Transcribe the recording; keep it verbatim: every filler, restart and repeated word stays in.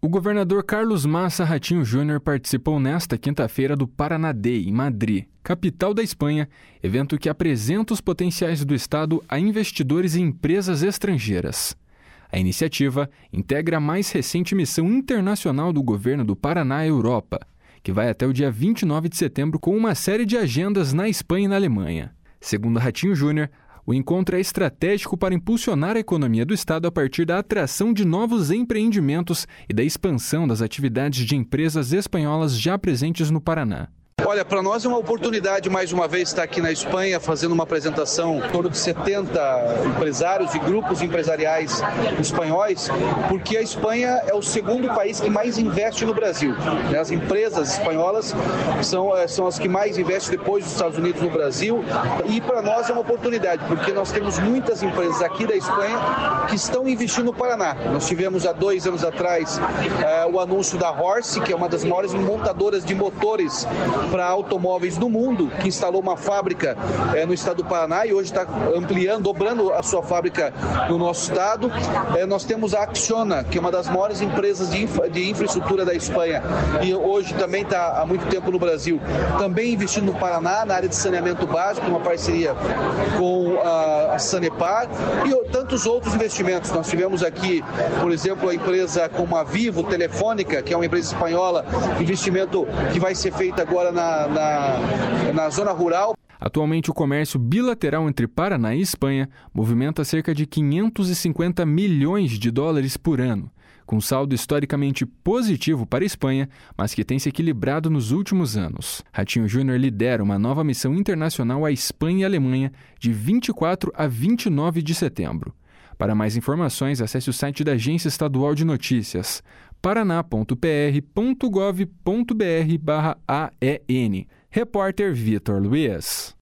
O governador Carlos Massa Ratinho Júnior participou nesta quinta-feira do Paraná Day, em Madrid, capital da Espanha, evento que apresenta os potenciais do estado a investidores e empresas estrangeiras. A iniciativa integra a mais recente missão internacional do governo do Paraná à Europa, que vai até o dia vinte e nove de setembro com uma série de agendas na Espanha e na Alemanha. Segundo Ratinho Júnior, o encontro é estratégico para impulsionar a economia do estado a partir da atração de novos empreendimentos e da expansão das atividades de empresas espanholas já presentes no Paraná. Olha, para nós é uma oportunidade, mais uma vez, estar aqui na Espanha fazendo uma apresentação em torno de setenta empresários e grupos empresariais espanhóis, porque a Espanha é o segundo país que mais investe no Brasil. As empresas espanholas são, são as que mais investem depois dos Estados Unidos no Brasil, e para nós é uma oportunidade, porque nós temos muitas empresas aqui da Espanha que estão investindo no Paraná. Nós tivemos há dois anos atrás eh, o anúncio da Horse, que é uma das maiores montadoras de motores para automóveis do mundo, que instalou uma fábrica é, no estado do Paraná e hoje está ampliando, dobrando a sua fábrica no nosso estado. É, nós temos a Acciona, que é uma das maiores empresas de, infra, de infraestrutura da Espanha e hoje também está há muito tempo no Brasil, também investindo no Paraná, na área de saneamento básico, uma parceria com a, a Sanepar e tantos outros investimentos. Nós tivemos aqui, por exemplo, a empresa como a Vivo Telefônica, que é uma empresa espanhola, investimento que vai ser feito agora na Na, na, na zona rural. Atualmente, o comércio bilateral entre Paraná e Espanha movimenta cerca de quinhentos e cinquenta milhões de dólares por ano, com saldo historicamente positivo para a Espanha, mas que tem se equilibrado nos últimos anos. Ratinho Júnior lidera uma nova missão internacional à Espanha e Alemanha de vinte e quatro a vinte e nove de setembro. Para mais informações, acesse o site da Agência Estadual de Notícias, paraná ponto p r ponto gov ponto b r barra A E N. Repórter Vitor Luiz.